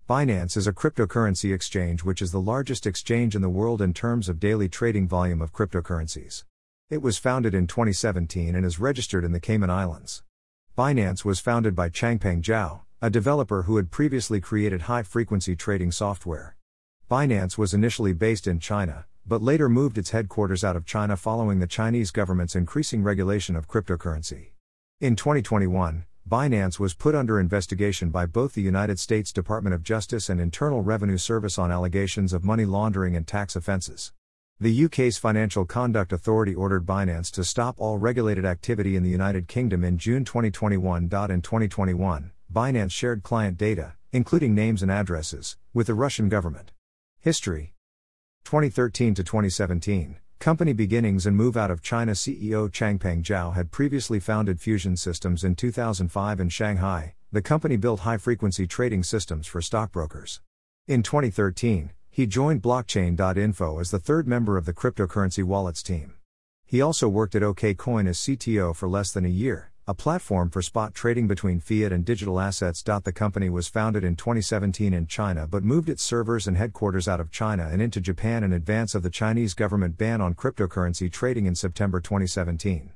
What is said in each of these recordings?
Binance is a cryptocurrency exchange which is the largest exchange in the world in terms of daily trading volume of cryptocurrencies. It was founded in 2017 and is registered in the Cayman Islands. Binance was founded by Changpeng Zhao, a developer who had previously created high-frequency trading software. Binance was initially based in China, but later moved its headquarters out of China following the Chinese government's increasing regulation of cryptocurrency. In 2021, Binance was put under investigation by both the United States Department of Justice and Internal Revenue Service on allegations of money laundering and tax offences. The UK's Financial Conduct Authority ordered Binance to stop all regulated activity in the United Kingdom in June 2021. In 2021, Binance shared client data, including names and addresses, with the Russian government. History: 2013 to 2017. Company beginnings and move out of China. CEO Changpeng Zhao had previously founded Fusion Systems in 2005 in Shanghai. The company built high-frequency trading systems for stockbrokers. In 2013, he joined Blockchain.info as the third member of the cryptocurrency wallets team. He also worked at OKCoin as CTO for less than a year, a platform for spot trading between fiat and digital assets. The company was founded in 2017 in China but moved its servers and headquarters out of China and into Japan in advance of the Chinese government ban on cryptocurrency trading in September 2017.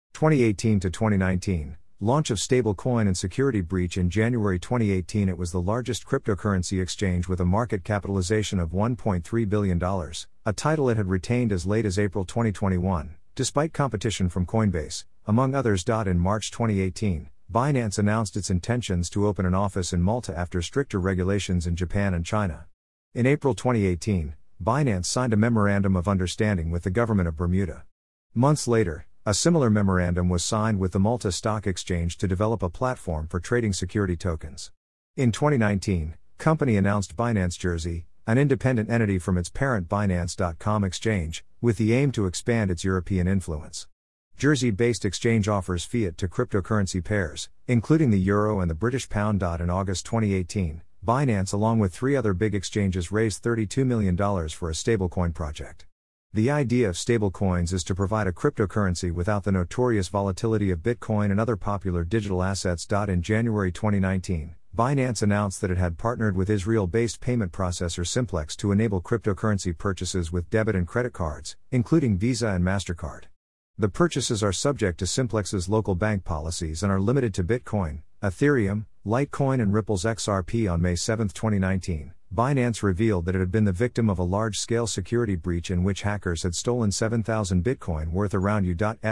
2018 to 2019, launch of stablecoin and security breach. In January 2018, it was the largest cryptocurrency exchange with a market capitalization of $1.3 billion, a title it had retained as late as April 2021, despite competition from Coinbase, among others. In March 2018, Binance announced its intentions to open an office in Malta after stricter regulations in Japan and China. In April 2018, Binance signed a memorandum of understanding with the government of Bermuda. Months later, a similar memorandum was signed with the Malta Stock Exchange to develop a platform for trading security tokens. In 2019, company announced Binance Jersey, an independent entity from its parent Binance.com exchange, with the aim to expand its European influence. Jersey-based exchange offers fiat to cryptocurrency pairs, including the euro and the British pound. In August 2018, Binance along with three other big exchanges raised $32 million for a stablecoin project. The idea of stablecoins is to provide a cryptocurrency without the notorious volatility of Bitcoin and other popular digital assets. In January 2019, Binance announced that it had partnered with Israel-based payment processor Simplex to enable cryptocurrency purchases with debit and credit cards, including Visa and MasterCard. The purchases are subject to Simplex's local bank policies and are limited to Bitcoin, Ethereum, Litecoin and Ripple's XRP. On May 7, 2019, Binance revealed that it had been the victim of a large-scale security breach in which hackers had stolen 7,000 Bitcoin worth around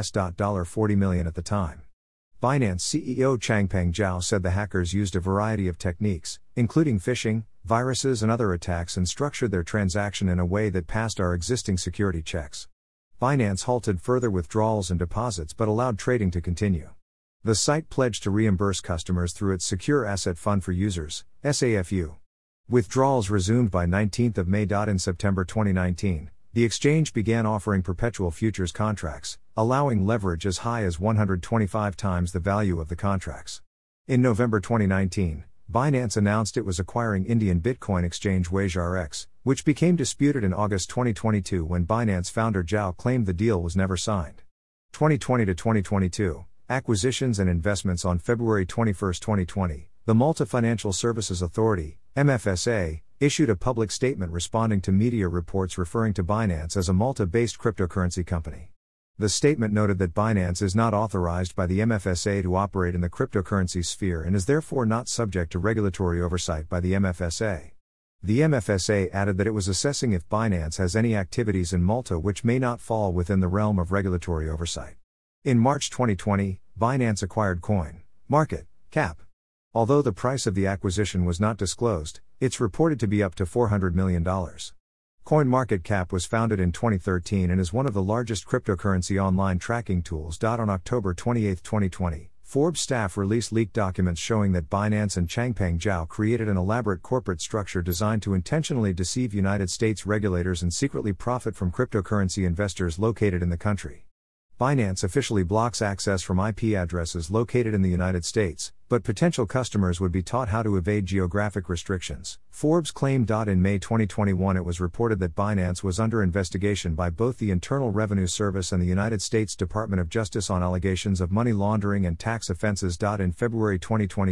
$40 million at the time. Binance CEO Changpeng Zhao said the hackers used a variety of techniques, including phishing, viruses and other attacks, and structured their transaction in a way that passed our existing security checks. Binance halted further withdrawals and deposits but allowed trading to continue. The site pledged to reimburse customers through its Secure Asset Fund for Users, SAFU. Withdrawals resumed by 19 May. In September 2019, the exchange began offering perpetual futures contracts, allowing leverage as high as 125 times the value of the contracts. In November 2019, Binance announced it was acquiring Indian Bitcoin exchange WagerX, which became disputed in August 2022 when Binance founder Zhao claimed the deal was never signed. 2020 to 2022, acquisitions and investments. On February 21, 2020, the Malta Financial Services Authority, MFSA, issued a public statement responding to media reports referring to Binance as a Malta-based cryptocurrency company. The statement noted that Binance is not authorized by the MFSA to operate in the cryptocurrency sphere and is therefore not subject to regulatory oversight by the MFSA. The MFSA added that it was assessing if Binance has any activities in Malta which may not fall within the realm of regulatory oversight. In March 2020, Binance acquired CoinMarketCap. Although the price of the acquisition was not disclosed, it's reported to be up to $400 million. CoinMarketCap was founded in 2013 and is one of the largest cryptocurrency online tracking tools. On October 28, 2020, Forbes staff released leaked documents showing that Binance and Changpeng Zhao created an elaborate corporate structure designed to intentionally deceive United States regulators and secretly profit from cryptocurrency investors located in the country. Binance officially blocks access from IP addresses located in the United States, but potential customers would be taught how to evade geographic restrictions, Forbes claimed. In May 2021, it was reported that Binance was under investigation by both the Internal Revenue Service and the United States Department of Justice on allegations of money laundering and tax offenses. In February 2022,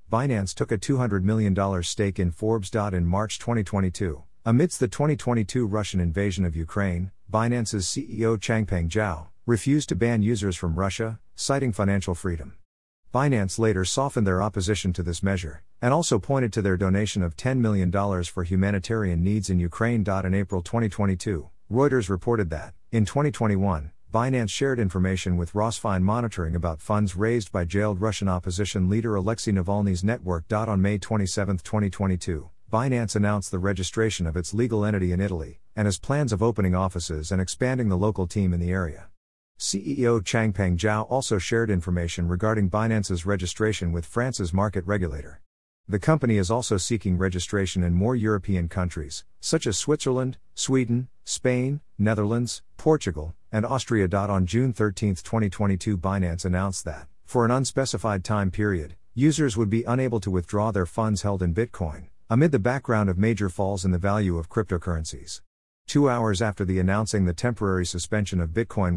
Binance took a $200 million stake in Forbes. In March 2022, amidst the 2022 Russian invasion of Ukraine, Binance's CEO Changpeng Zhao refused to ban users from Russia, citing financial freedom. Binance later softened their opposition to this measure, and also pointed to their donation of $10 million for humanitarian needs in Ukraine. In April 2022, Reuters reported that, in 2021, Binance shared information with Rosfine Monitoring about funds raised by jailed Russian opposition leader Alexei Navalny's network. On May 27, 2022, Binance announced the registration of its legal entity in Italy, and has plans of opening offices and expanding the local team in the area. CEO Changpeng Zhao also shared information regarding Binance's registration with France's market regulator. The company is also seeking registration in more European countries, such as Switzerland, Sweden, Spain, Netherlands, Portugal, and Austria. On June 13, 2022, Binance announced that, for an unspecified time period, users would be unable to withdraw their funds held in Bitcoin, amid the background of major falls in the value of cryptocurrencies. 2 hours after announcing the temporary suspension of Bitcoin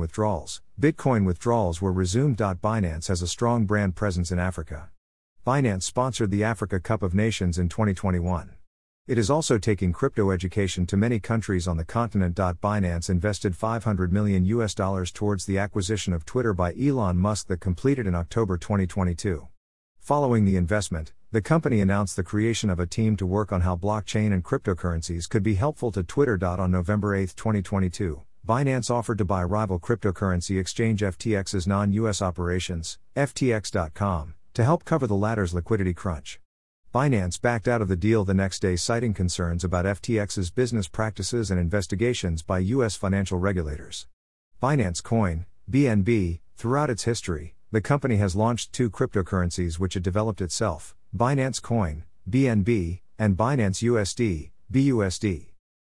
withdrawals were resumed. Binance has a strong brand presence in Africa. Binance sponsored the Africa Cup of Nations in 2021. It is also taking crypto education to many countries on the continent. Binance invested $500 million towards the acquisition of Twitter by Elon Musk that completed in October 2022. Following the investment, the company announced the creation of a team to work on how blockchain and cryptocurrencies could be helpful to Twitter. On November 8, 2022, Binance offered to buy rival cryptocurrency exchange FTX's non-US operations, FTX.com, to help cover the latter's liquidity crunch. Binance backed out of the deal the next day, citing concerns about FTX's business practices and investigations by US financial regulators. Binance Coin, BNB, throughout its history, the company has launched 2 cryptocurrencies which it developed itself: Binance Coin, BNB, and Binance USD, BUSD.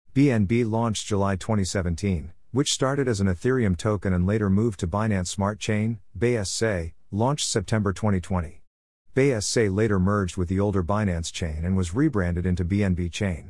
BNB launched July 2017, which started as an Ethereum token and later moved to Binance Smart Chain, BSC, launched September 2020. BSC later merged with the older Binance Chain and was rebranded into BNB Chain.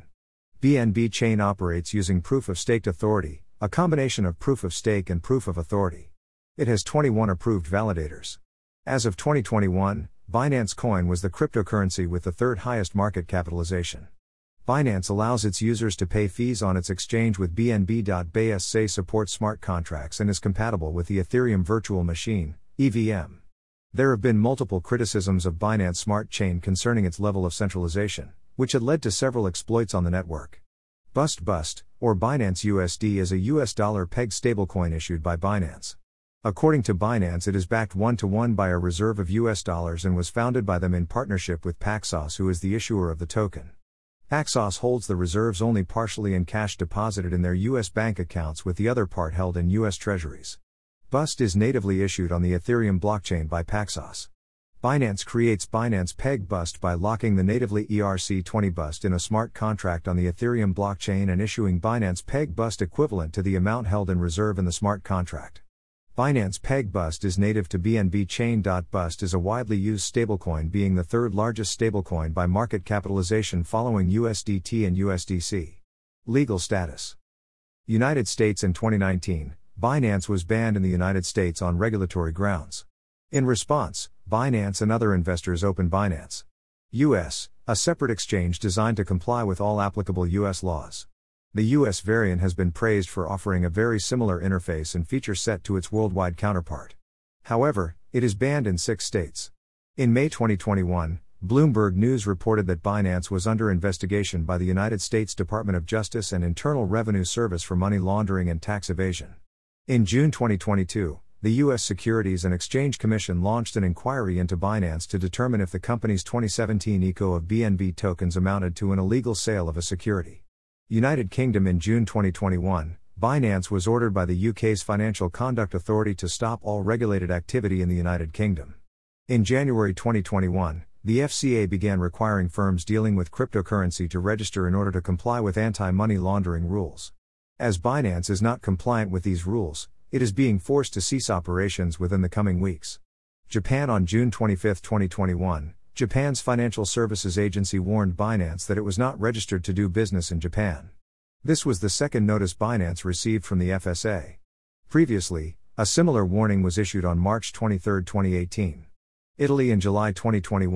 BNB Chain operates using Proof of Stake Authority, a combination of Proof of Stake and Proof of Authority. It has 21 approved validators. As of 2021, Binance Coin was the cryptocurrency with the third highest market capitalization. Binance allows its users to pay fees on its exchange with BNB. BSC supports smart contracts and is compatible with the Ethereum Virtual Machine, EVM. There have been multiple criticisms of Binance Smart Chain concerning its level of centralization, which had led to several exploits on the network. BUSD, or Binance USD, is a US dollar pegged stablecoin issued by Binance. According to Binance, it is backed 1-to-1 by a reserve of US dollars and was founded by them in partnership with Paxos, who is the issuer of the token. Paxos holds the reserves only partially in cash deposited in their US bank accounts, with the other part held in US treasuries. BUSD is natively issued on the Ethereum blockchain by Paxos. Binance creates Binance Peg BUSD by locking the natively ERC20 BUSD in a smart contract on the Ethereum blockchain and issuing Binance Peg BUSD equivalent to the amount held in reserve in the smart contract. Binance Peg BUSD is native to BNB Chain. BUSD is a widely used stablecoin, being the third largest stablecoin by market capitalization following USDT and USDC. Legal status: United States. In 2019, Binance was banned in the United States on regulatory grounds. In response, Binance and other investors opened Binance US, a separate exchange designed to comply with all applicable US laws. The US variant has been praised for offering a very similar interface and feature set to its worldwide counterpart. However, it is banned in 6 states. In May 2021, Bloomberg News reported that Binance was under investigation by the United States Department of Justice and Internal Revenue Service for money laundering and tax evasion. In June 2022, the U.S. Securities and Exchange Commission launched an inquiry into Binance to determine if the company's 2017 ICO of BNB tokens amounted to an illegal sale of a security. United Kingdom. In June 2021, Binance was ordered by the UK's Financial Conduct Authority to stop all regulated activity in the United Kingdom. In January 2021, the FCA began requiring firms dealing with cryptocurrency to register in order to comply with anti-money laundering rules. As Binance is not compliant with these rules, it is being forced to cease operations within the coming weeks. Japan. On June 25, 2021, Japan's Financial Services Agency warned Binance that it was not registered to do business in Japan. This was the second notice Binance received from the FSA. Previously, a similar warning was issued on March 23, 2018. Italy. In July 2021,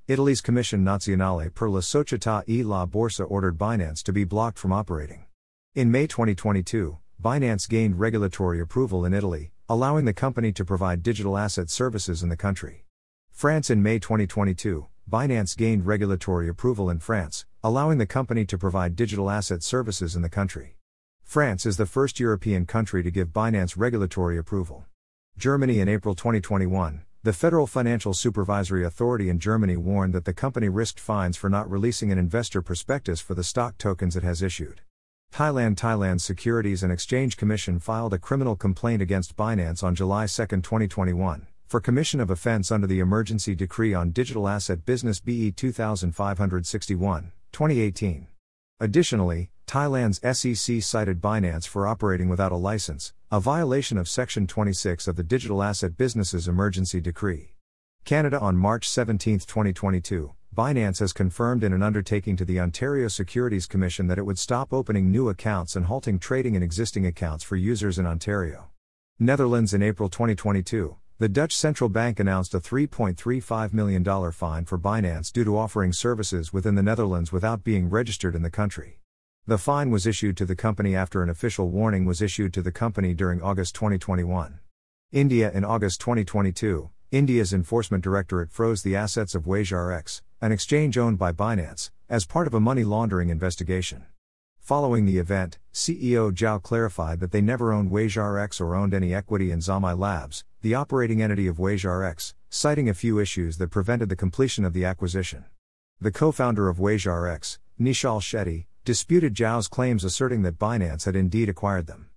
Italy's Commissione Nazionale per la Società e la Borsa ordered Binance to be blocked from operating. In May 2022, Binance gained regulatory approval in Italy, allowing the company to provide digital asset services in the country. France. In May 2022, Binance gained regulatory approval in France, allowing the company to provide digital asset services in the country. France is the first European country to give Binance regulatory approval. Germany. In April 2021, the Federal Financial Supervisory Authority in Germany warned that the company risked fines for not releasing an investor prospectus for the stock tokens it has issued. Thailand's Securities and Exchange Commission filed a criminal complaint against Binance on July 2, 2021, for commission of offense under the Emergency Decree on Digital Asset Business BE 2561, 2018. Additionally, Thailand's SEC cited Binance for operating without a license, a violation of Section 26 of the Digital Asset Businesses Emergency Decree. Canada. On March 17, 2022, Binance has confirmed in an undertaking to the Ontario Securities Commission that it would stop opening new accounts and halting trading in existing accounts for users in Ontario. Netherlands. In April 2022, the Dutch Central Bank announced a $3.35 million fine for Binance due to offering services within the Netherlands without being registered in the country. The fine was issued to the company after an official warning was issued to the company during August 2021. India. In August 2022, India's Enforcement Directorate froze the assets of WagEx, an exchange owned by Binance, as part of a money laundering investigation. Following the event, CEO Zhao clarified that they never owned WagEx or owned any equity in Zami Labs, the operating entity of WagEx, citing a few issues that prevented the completion of the acquisition. The co-founder of WagEx, Nishal Shetty, disputed Zhao's claims, asserting that Binance had indeed acquired them.